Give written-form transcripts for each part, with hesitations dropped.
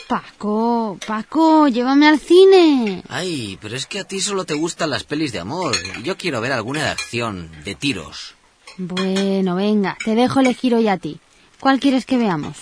Paco, llévame al cine. Ay, pero es que a ti solo te gustan las pelis de amor. Yo quiero ver alguna de acción, de tiros. Bueno, venga, te dejo elegir hoy a ti. ¿Cuál quieres que veamos?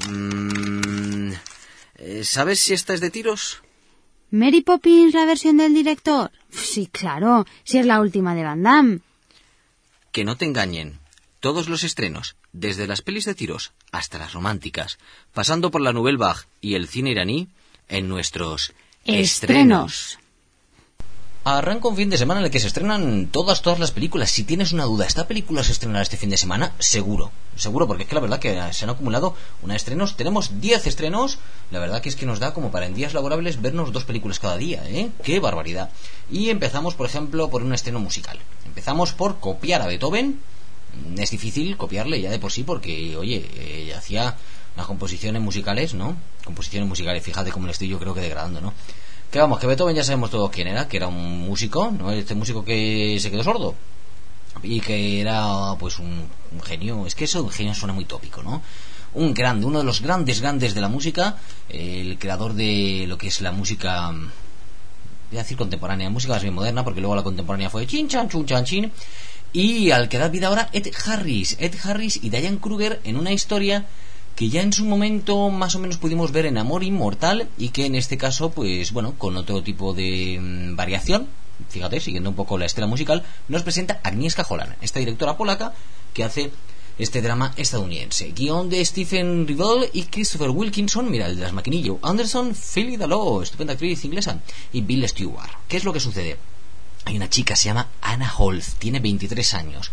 ¿Sabes si esta es de tiros? ¿Mary Poppins, la versión del director? Sí, claro, si es la última de Van Damme. Que no te engañen. Todos los estrenos, desde las pelis de tiros hasta las románticas, pasando por la Nouvelle Vague y el cine iraní, en nuestros estrenos. Arranca un fin de semana en el que se estrenan todas las películas. Si tienes una duda, ¿esta película se estrenará este fin de semana? Seguro, porque es que la verdad que se han acumulado una estrenos. Tenemos 10 estrenos. La verdad que es que nos da como para en días laborables vernos 2 películas cada día, ¿eh? ¡Qué barbaridad! Y empezamos, por ejemplo, por un estreno musical. Empezamos por copiar a Beethoven. Es difícil copiarle ya de por sí porque, oye, hacía unas composiciones musicales, ¿no? Composiciones musicales, fíjate cómo le estoy yo creo que degradando, ¿no? Que vamos, que Beethoven ya sabemos todos quién era, que era un músico, ¿no? Este músico que se quedó sordo y que era pues un genio. Es que eso de un genio suena muy tópico, ¿no? Un grande, uno de los grandes de la música, el creador de lo que es la música, voy a decir contemporánea, música más bien moderna, porque luego la contemporánea fue chin chan chun chan chin. Y al que da vida ahora Ed Harris y Diane Kruger en una historia que ya en su momento más o menos pudimos ver en Amor Inmortal y que en este caso, pues bueno, con otro tipo de variación, fíjate, siguiendo un poco la estela musical, nos presenta Agnieszka Holland, esta directora polaca que hace este drama estadounidense. Guión de Stephen Rivell y Christopher Wilkinson, mira, el de las maquinillo, Anderson, Philly Daló, estupenda actriz inglesa, y Bill Stewart. ¿Qué es lo que sucede? Hay una chica, se llama Anna Holz, tiene 23 años.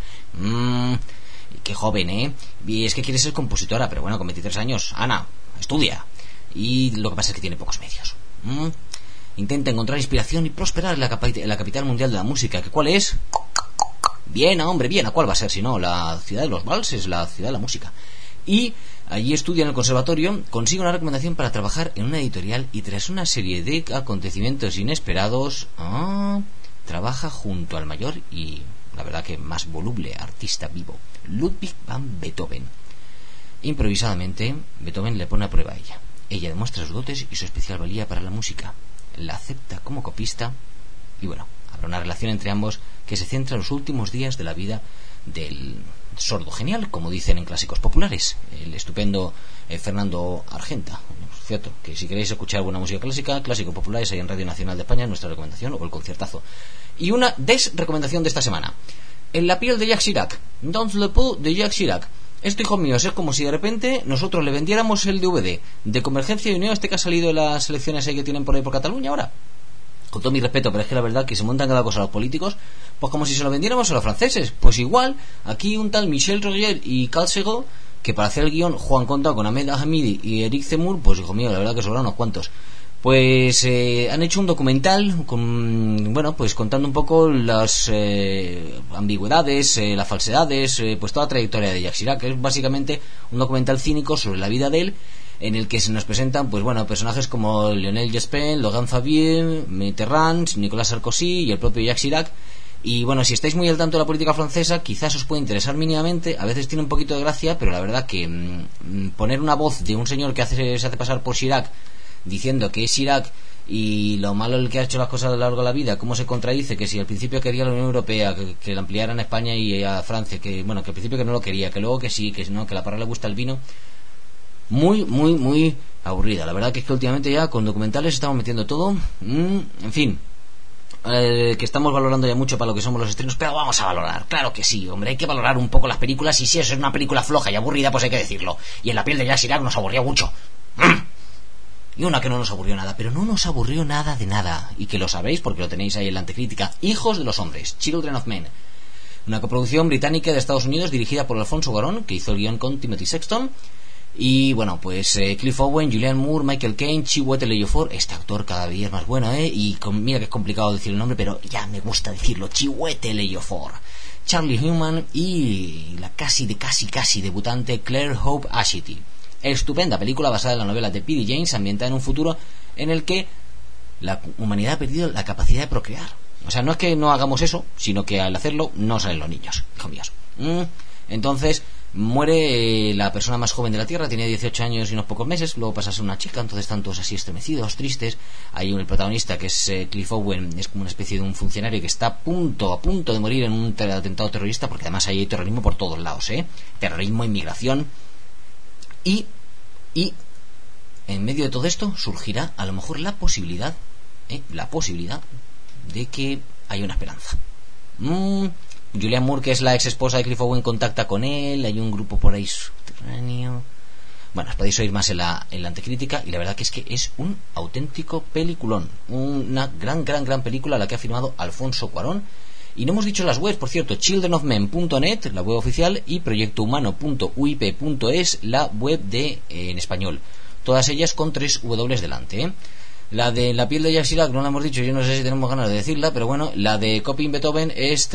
Qué joven, ¿eh? Y es que quiere ser compositora, pero bueno, con 23 años, Ana, estudia. Y lo que pasa es que tiene pocos medios. Intenta encontrar inspiración y prosperar en la capital mundial de la música. ¿Que cuál es? Viena, hombre, Viena. ¿Cuál va a ser si no? La ciudad de los valses, la ciudad de la música. Y allí estudia en el conservatorio, consigue una recomendación para trabajar en una editorial y tras una serie de acontecimientos inesperados, trabaja junto al mayor y, la verdad que más voluble artista vivo, Ludwig van Beethoven. Improvisadamente, Beethoven le pone a prueba a ella. Ella demuestra sus dotes y su especial valía para la música. La acepta como copista y bueno, habrá una relación entre ambos que se centra en los últimos días de la vida del sordo genial, como dicen en clásicos populares, el estupendo Fernando Argenta. Cierto, que si queréis escuchar buena música clásica, clásicos populares hay en Radio Nacional de España, nuestra recomendación o el conciertazo. Y una desrecomendación de esta semana: En la piel de Jacques Chirac, Dans le peau de Jacques Chirac. Esto, hijo mío, es como si de repente nosotros le vendiéramos el DVD de Convergencia y Unión, este que ha salido de las elecciones ahí que tienen por ahí por Cataluña ahora. Con todo mi respeto, pero es que la verdad que se montan cada cosa los políticos, pues como si se lo vendiéramos a los franceses. Pues igual, aquí un tal Michel Roger y Carl Sagan, que para hacer el guión Juan contado con Ahmed Hamidi y Eric Zemmour, pues hijo mío, la verdad que sobran unos cuantos. Pues han hecho un documental con, bueno, pues contando un poco las ambigüedades, las falsedades, pues toda la trayectoria de Jacques Chirac, que es básicamente un documental cínico sobre la vida de él, en el que se nos presentan, pues bueno, personajes como Lionel Jospin, Laurent Fabius, Mitterrand, Nicolas Sarkozy y el propio Jacques Chirac. Y bueno, si estáis muy al tanto de la política francesa, quizás os puede interesar mínimamente. A veces tiene un poquito de gracia, pero la verdad que poner una voz de un señor que se hace pasar por Chirac, diciendo que es Chirac y lo malo el que ha hecho las cosas a lo largo de la vida, cómo se contradice, que si al principio quería la Unión Europea, que la ampliaran a España y a Francia, que bueno, que al principio que no lo quería, que luego que sí, que no, que la parra le gusta el vino. Muy aburrida. La verdad que es que últimamente ya con documentales estamos metiendo todo. En fin, que estamos valorando ya mucho para lo que somos los estrenos, pero vamos a valorar, claro que sí, hombre, hay que valorar un poco las películas, y si eso es una película floja y aburrida, pues hay que decirlo. Y En la piel de Jacques Chirac nos aburrió mucho. Y una que no nos aburrió nada, pero no nos aburrió nada de nada, y que lo sabéis porque lo tenéis ahí en la antecrítica: Hijos de los hombres, Children of Men, una coproducción británica de Estados Unidos dirigida por Alfonso Cuarón, que hizo el guión con Timothy Sexton. Y bueno, pues Cliff Owen, Julianne Moore, Michael Caine, Chiwetel Ejiofor, este actor cada día es más bueno, y mira que es complicado decir el nombre, pero ya me gusta decirlo, Chiwetel Ejiofor, Charlie Hunnam y la casi debutante Claire Hope Ashity. Estupenda película basada en la novela de P.D. James, ambientada en un futuro en el que la humanidad ha perdido la capacidad de procrear. O sea, no es que no hagamos eso, sino que al hacerlo no salen los niños, hijos míos. Entonces, Muere la persona más joven de la Tierra, tiene 18 años y unos pocos meses, luego pasa a ser una chica, entonces están todos así estremecidos, tristes. Hay el protagonista, que es Cliff Owen, es como una especie de un funcionario que está a punto de morir en un atentado terrorista, porque además hay terrorismo por todos lados, terrorismo, inmigración, y en medio de todo esto surgirá a lo mejor la posibilidad de que haya una esperanza. Julianne Moore, que es la ex esposa de Cliff Owen, contacta con él. Hay un grupo por ahí subterráneo. Bueno, os podéis oír más en la anticrítica. Y la verdad que es un auténtico peliculón. Una gran película, la que ha firmado Alfonso Cuarón. Y no hemos dicho las webs, por cierto: childrenofmen.net, la web oficial, y proyectohumano.uip.es, la web en español. Todas ellas con 3 W delante, La de La piel de Jacques Chirac no la hemos dicho, yo no sé si tenemos ganas de decirla, pero bueno, la de Copying Beethoven es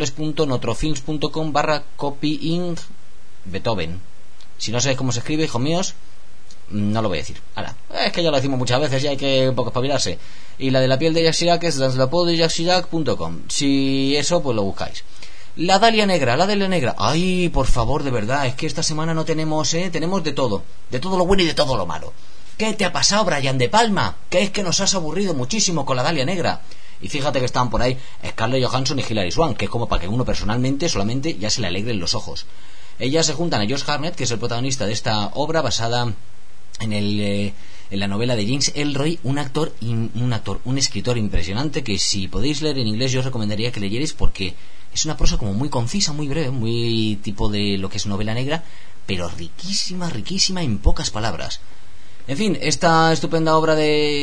www.notrofilms.com/copying Beethoven. Si no sabéis cómo se escribe, hijos míos, no lo voy a decir. Ahora, es que ya lo decimos muchas veces y hay que un poco espabilarse. Y la de La piel de Jacques Chirac es danslapodejacchirac.com. Si eso, pues lo buscáis. La Dalia Negra. Ay, por favor, de verdad, es que esta semana no tenemos, tenemos de todo lo bueno y de todo lo malo. ¿Qué te ha pasado, Brian De Palma? Que es que nos has aburrido muchísimo con la Dalia Negra. Y fíjate que están por ahí Scarlett Johansson y Hilary Swank, que es como para que uno personalmente solamente ya se le alegren los ojos. Ellas se juntan a Josh Hartnett, que es el protagonista de esta obra basada en la novela de James Ellroy, un escritor impresionante, que si podéis leer en inglés yo os recomendaría que leyerais, porque es una prosa como muy concisa, muy breve, muy tipo de lo que es novela negra, pero riquísima en pocas palabras. En fin, esta estupenda obra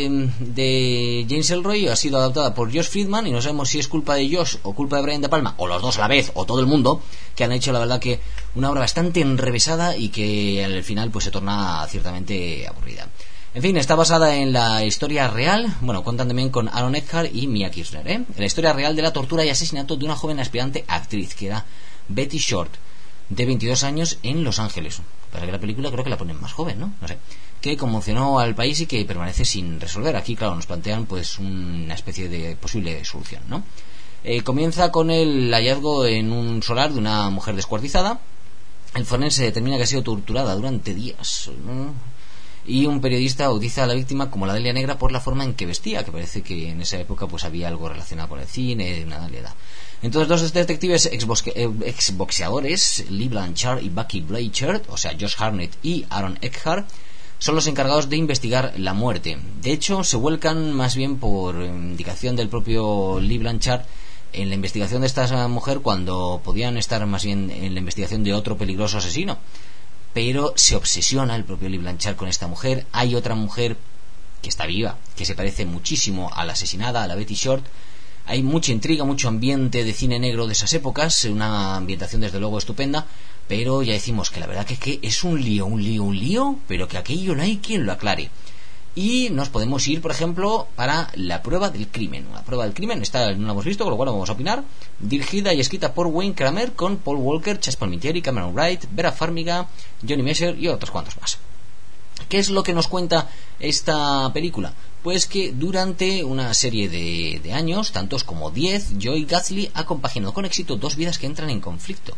de James Ellroy ha sido adaptada por Josh Friedman, y no sabemos si es culpa de Josh o culpa de Brian De Palma, o los dos a la vez, o todo el mundo, que han hecho la verdad que una obra bastante enrevesada y que al final pues se torna ciertamente aburrida. En fin, está basada en la historia real, cuentan también con Aaron Eckhart y Mia Kirshner, en la historia real de la tortura y asesinato de una joven aspirante actriz, que era Betty Short, de 22 años, en Los Ángeles. Para que la película creo que la ponen más joven, ¿no? No sé. Que conmocionó al país y que permanece sin resolver. Aquí, claro, nos plantean pues una especie de posible solución, ¿no? Comienza con el hallazgo en un solar de una mujer descuartizada. El forense determina que ha sido torturada durante días, ¿no? Y un periodista bautiza a la víctima como la Dalia Negra por la forma en que vestía, que parece que en esa época pues había algo relacionado con el cine, una Dalia. Entonces, dos detectives exboxeadores, Lee Blanchard y Bucky Blanchard, o sea, Josh Hartnett y Aaron Eckhart, son los encargados de investigar la muerte. De hecho, se vuelcan más bien por indicación del propio Lee Blanchard en la investigación de esta mujer, cuando podían estar más bien en la investigación de otro peligroso asesino. Pero se obsesiona el propio Lee Blanchard con esta mujer. Hay otra mujer que está viva, que se parece muchísimo a la asesinada, a la Betty Short. Hay mucha intriga, mucho ambiente de cine negro de esas épocas, una ambientación desde luego estupenda, pero ya decimos que la verdad que es un lío, pero que aquello no hay quien lo aclare. Y nos podemos ir, por ejemplo, para La prueba del crimen. La prueba del crimen, esta no la hemos visto, con lo cual vamos a opinar. Dirigida y escrita por Wayne Kramer, con Paul Walker, Chas Palminteri, Cameron Wright, Vera Farmiga, Johnny Messer y otros cuantos más. ¿Qué es lo que nos cuenta esta película? Pues que durante una serie de años, tantos como 10, Joey Gatley ha compaginado con éxito dos vidas que entran en conflicto.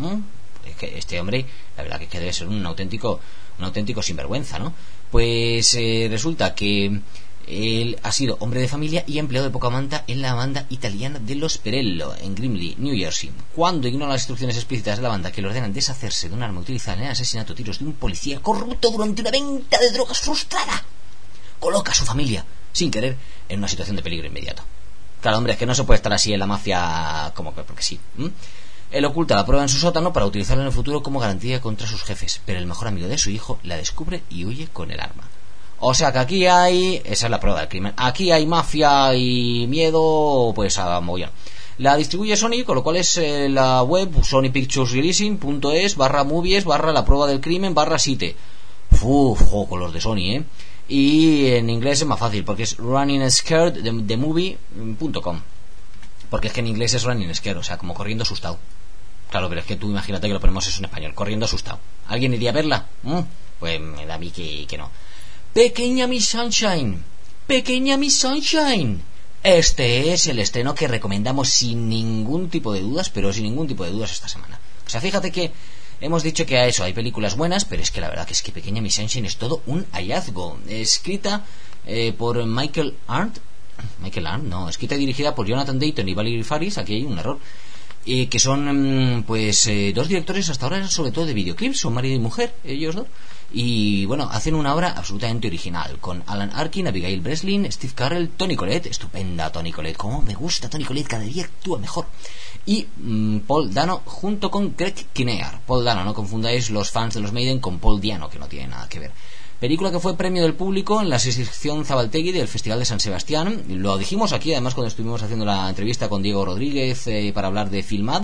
Es que este hombre, la verdad que debe ser un auténtico sinvergüenza, ¿no? Pues resulta que él ha sido hombre de familia y empleado de poca monta en la banda italiana de los Perello, en Grimley, New Jersey. Cuando ignora las instrucciones explícitas de la banda, que le ordenan deshacerse de un arma utilizada en el asesinato a tiros de un policía corrupto durante una venta de drogas frustrada, coloca a su familia, sin querer, en una situación de peligro inmediato. Claro, hombre, es que no se puede estar así en la mafia como que porque sí. Él oculta la prueba en su sótano para utilizarla en el futuro como garantía contra sus jefes, pero el mejor amigo de su hijo la descubre y huye con el arma. O sea que aquí esa es la prueba del crimen. Aquí hay mafia y miedo, pues a mogollón. La distribuye Sony, con lo cual es la web sonypicturesreleasing.es/movies/la prueba del crimen /site. Con los de Sony, Y en inglés es más fácil, porque es runningscaredthemovie.com. Porque es que en inglés es running scared, o sea, como corriendo asustado. Claro, pero es que tú imagínate que lo ponemos eso en español, corriendo asustado. ¿Alguien iría a verla? Pues me da a mí que no. Pequeña Miss Sunshine. Este es el estreno que recomendamos sin ningún tipo de dudas, pero sin ningún tipo de dudas esta semana. O sea, fíjate que Hemos dicho que a eso hay películas buenas, pero es que la verdad que es que Pequeña Miss Sunshine es todo un hallazgo. Escrita por Michael Arndt, escrita y dirigida por Jonathan Dayton y Valerie Faris. Aquí hay un error. Que son dos directores hasta ahora sobre todo de videoclips, son marido y mujer, ellos dos, y bueno, hacen una obra absolutamente original, con Alan Arkin, Abigail Breslin, Steve Carell, Toni Collette, estupenda Toni Collette, como me gusta Toni Collette, cada día actúa mejor, y Paul Dano junto con Greg Kinnear. Paul Dano, no confundáis los fans de los Maiden con Paul Diano, que no tiene nada que ver. Película que fue premio del público en la sección Zabaltegui del Festival de San Sebastián. Lo dijimos aquí además cuando estuvimos haciendo la entrevista con Diego Rodríguez para hablar de Filmad,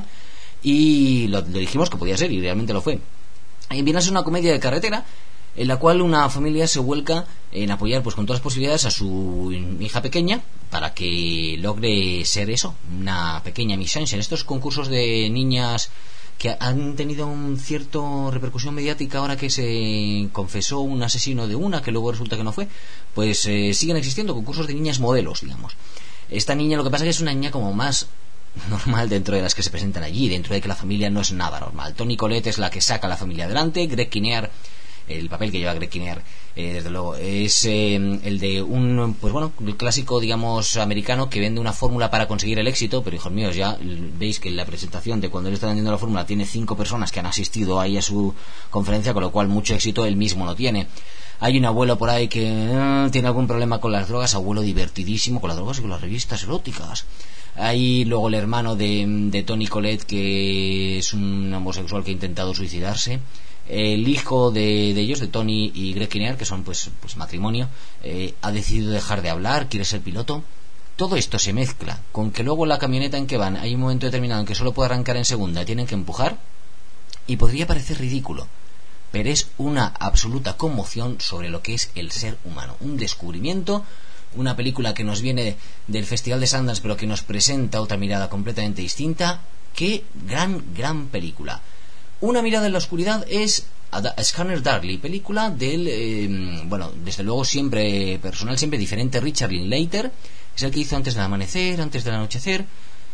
y lo dijimos que podía ser, y realmente lo fue. Viene a ser una comedia de carretera en la cual una familia se vuelca en apoyar pues con todas las posibilidades a su hija pequeña para que logre ser eso, una pequeña Miss Sunshine. Estos concursos de niñas que han tenido un cierto repercusión mediática ahora que se confesó un asesino de una que luego resulta que no fue, pues siguen existiendo concursos de niñas modelos, digamos. Esta niña, lo que pasa es que es una niña como más normal dentro de las que se presentan allí, dentro de que la familia no es nada normal. Toni Collette es la que saca a la familia adelante. Greg Kinnear, el papel que lleva Greg Kinnear, desde luego es el de un, pues bueno, el clásico, digamos, americano que vende una fórmula para conseguir el éxito, pero hijos míos, ya veis que en la presentación de cuando él está vendiendo la fórmula tiene 5 personas que han asistido ahí a su conferencia, con lo cual mucho éxito él mismo no tiene. Hay un abuelo por ahí que tiene algún problema con las drogas, abuelo divertidísimo con las drogas y con las revistas eróticas. Hay luego el hermano de Toni Collette, que es un homosexual que ha intentado suicidarse. El hijo de ellos, de Toni y Greg Kinnear, que son pues matrimonio, ha decidido dejar de hablar, quiere ser piloto. Todo esto se mezcla con que luego la camioneta en que van hay un momento determinado en que solo puede arrancar en segunda y tienen que empujar, y podría parecer ridículo, pero es una absoluta conmoción sobre lo que es el ser humano, un descubrimiento. Una película que nos viene del Festival de Sundance, pero que nos presenta otra mirada completamente distinta. ¡Qué gran película! Una mirada en la oscuridad es Scanner Darkly, película del, desde luego siempre personal, siempre diferente, Richard Linklater. Es el que hizo Antes del amanecer, Antes del anochecer,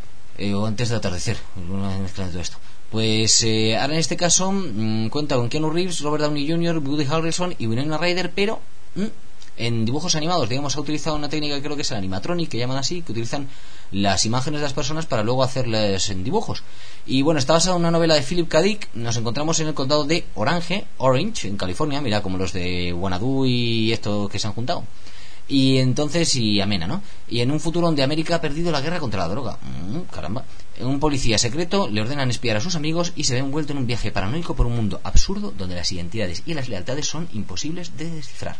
o Antes del atardecer, una mezcla de todo esto. Pues ahora en este caso cuenta con Keanu Reeves, Robert Downey Jr., Woody Harrelson y Winona Ryder, pero en dibujos animados. Digamos, ha utilizado una técnica que creo que es el animatronic, que llaman así, que utilizan las imágenes de las personas para luego hacerlas en dibujos. Y bueno, está basada en una novela de Philip K. Dick. Nos encontramos en el condado de Orange, en California, mira, como los de Wanadu y esto que se han juntado. Y entonces, y amena, ¿no? Y en un futuro donde América ha perdido la guerra contra la droga. Caramba. Un policía secreto le ordenan espiar a sus amigos y se ve envuelto en un viaje paranoico por un mundo absurdo donde las identidades y las lealtades son imposibles de descifrar.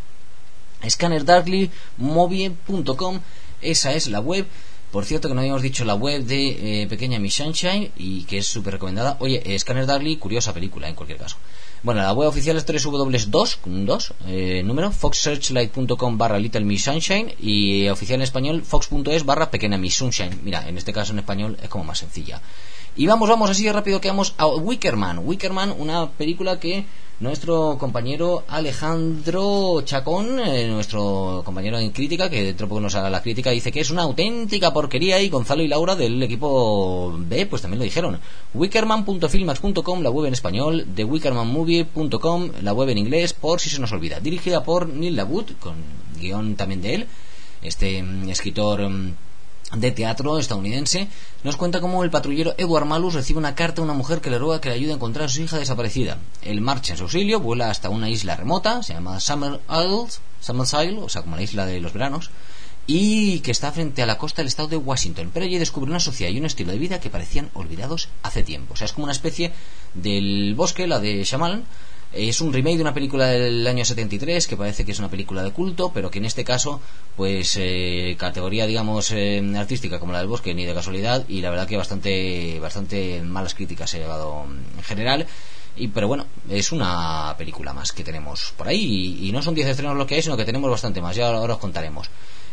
ScannerDarklyMovie.com, esa es la web. Por cierto, que no habíamos dicho la web de Pequeña Miss Sunshine, y que es súper recomendada. Oye, Scanner Darkly, curiosa película en cualquier caso. Bueno, la web oficial es foxsearchlight.com/Little Miss Sunshine, y oficial en español fox.es/Pequeña Miss Sunshine. Mira, en este caso en español es como más sencilla. Y vamos así de rápido que vamos a Wickerman, una película que nuestro compañero Alejandro Chacón, nuestro compañero en crítica, que dentro de poco nos haga la crítica, dice que es una auténtica porquería, y Gonzalo y Laura del equipo B pues también lo dijeron. Wickerman.filmax.com, la web en español, de wickermanmovie.com, la web en inglés, por si se nos olvida. Dirigida por Neil LaBute, con guión también de él, este escritor de teatro estadounidense. Nos cuenta cómo el patrullero Edward Malus recibe una carta de una mujer que le ruega que le ayude a encontrar a su hija desaparecida. Él marcha en su auxilio, vuela hasta una isla remota, se llama Summer Isle, o sea, como la isla de los veranos, y que está frente a la costa del estado de Washington. Pero allí descubre una sociedad y un estilo de vida que parecían olvidados hace tiempo. O sea, es como una especie del Bosque, la de Shyamalan. Es un remake de una película del año 73 que parece que es una película de culto, pero que en este caso, pues categoría, digamos, artística como la del Bosque, ni de casualidad, y la verdad que bastante malas críticas se ha llevado en general. Pero bueno, es una película más que tenemos por ahí, y no son 10 estrenos lo que hay, sino que tenemos bastante más, ya ahora os contaremos.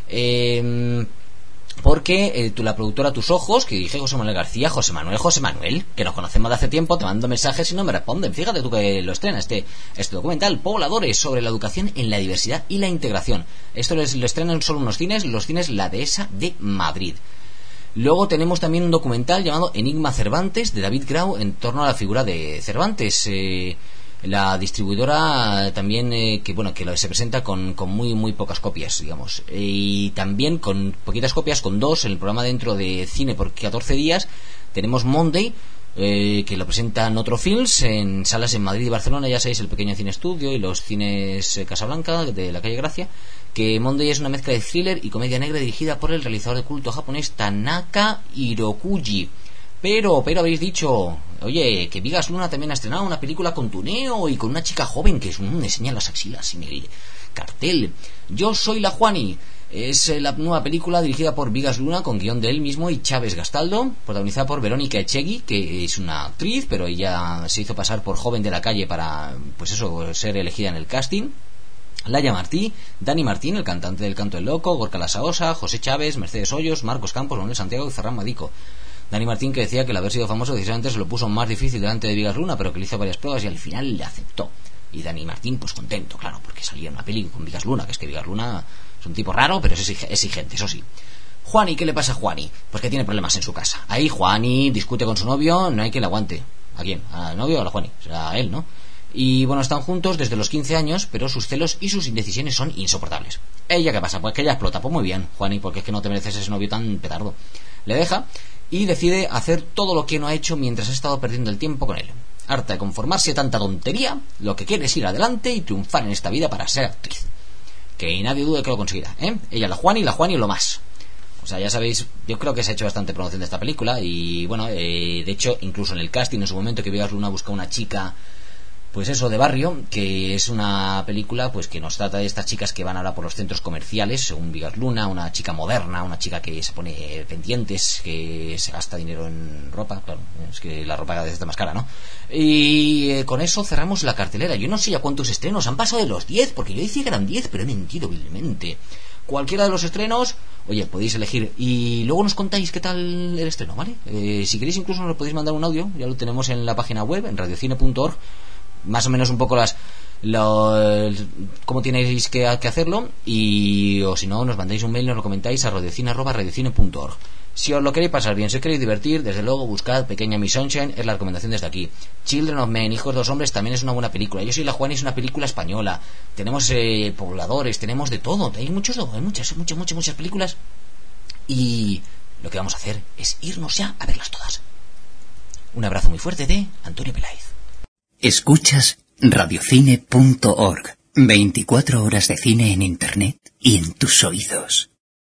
Porque la productora Tus Ojos, que dije José Manuel García, José Manuel, que nos conocemos de hace tiempo, te mando mensajes y no me responden. Fíjate tú que lo estrena este documental, Pobladores, sobre la educación en la diversidad y la integración. Esto lo estrenan solo unos cines, los cines La Dehesa de Madrid. Luego tenemos también un documental llamado Enigma Cervantes, de David Grau, en torno a la figura de Cervantes. La distribuidora también que se presenta con muy pocas copias, digamos, y también con poquitas copias, con 2 en el programa dentro de Cine por 14 días. Tenemos Monday, que lo presentan Otro Films en salas en Madrid y Barcelona, ya sabéis, el Pequeño Cine Estudio y los cines Casablanca de la calle Gracia. Que Monday es una mezcla de thriller y comedia negra dirigida por el realizador de culto japonés Tanaka Hirokuji. Pero habéis dicho, oye, que Vigas Luna también ha estrenado una película con tuneo y con una chica joven que enseña las axilas en el cartel. Yo soy la Juani. Es la nueva película dirigida por Vigas Luna, con guión de él mismo y Chávez Gastaldo, protagonizada por Verónica Echegui, que es una actriz, pero ella se hizo pasar por joven de la calle para, ser elegida en el casting. Laia Martí, Dani Martín, el cantante del Canto del Loco, Gorka Lasaosa, José Chávez, Mercedes Hoyos, Marcos Campos, Manuel Santiago y Ferran Madico. Dani Martín, que decía que el haber sido famoso precisamente se lo puso más difícil delante de Vigas Luna, pero que le hizo varias pruebas y al final le aceptó. Y Dani Martín, pues contento, claro, porque salía en una película con Vigas Luna, que es que Vigas Luna es un tipo raro, pero es exigente, eso sí. Juani, ¿qué le pasa a Juani? Pues que tiene problemas en su casa. Ahí Juani discute con su novio, no hay quien le aguante. ¿A quién? ¿Al novio o a la Juani? O sea, a él, ¿no? Y están juntos desde los 15 años, pero sus celos y sus indecisiones son insoportables. ¿Ella qué pasa? Pues que ella explota. Pues muy bien, Juani, porque es que no te mereces ese novio tan petardo. Le deja y decide hacer todo lo que no ha hecho mientras ha estado perdiendo el tiempo con él. Harta de conformarse a tanta tontería, lo que quiere es ir adelante y triunfar en esta vida para ser actriz. Que nadie dude que lo conseguirá, ¿eh? Ella la Juani lo más. O sea, ya sabéis, yo creo que se ha hecho bastante promoción de esta película y de hecho, incluso en el casting en su momento que Vigas Luna busca una chica, pues eso, de barrio, que es una película pues que nos trata de estas chicas que van ahora por los centros comerciales, según Vigas Luna, una chica moderna, una chica que se pone pendientes, que se gasta dinero en ropa, claro, es que la ropa cada vez está más cara, ¿no? Y con eso cerramos la cartelera. Yo no sé ya cuántos estrenos han pasado de los 10, porque yo decía que eran 10, pero he mentido vilmente. Cualquiera de los estrenos, oye, podéis elegir y luego nos contáis qué tal el estreno, ¿vale? Si queréis incluso nos podéis mandar un audio, ya lo tenemos en la página web, en radiocine.org, más o menos un poco cómo tenéis que hacerlo, y o si no nos mandáis un mail y nos lo comentáis a radiocine@radiocine.org. Si os lo queréis pasar bien, si os queréis divertir, desde luego buscad Pequeña Miss Sunshine, es la recomendación desde aquí. Children of Men, Hijos de los Hombres, también es una buena película. Yo soy la Juan, es una película española. Tenemos pobladores, tenemos de todo, hay muchas películas, y lo que vamos a hacer es irnos ya a verlas todas. Un abrazo muy fuerte de Antonio Peláez. Escuchas radiocine.org, 24 horas de cine en internet y en tus oídos.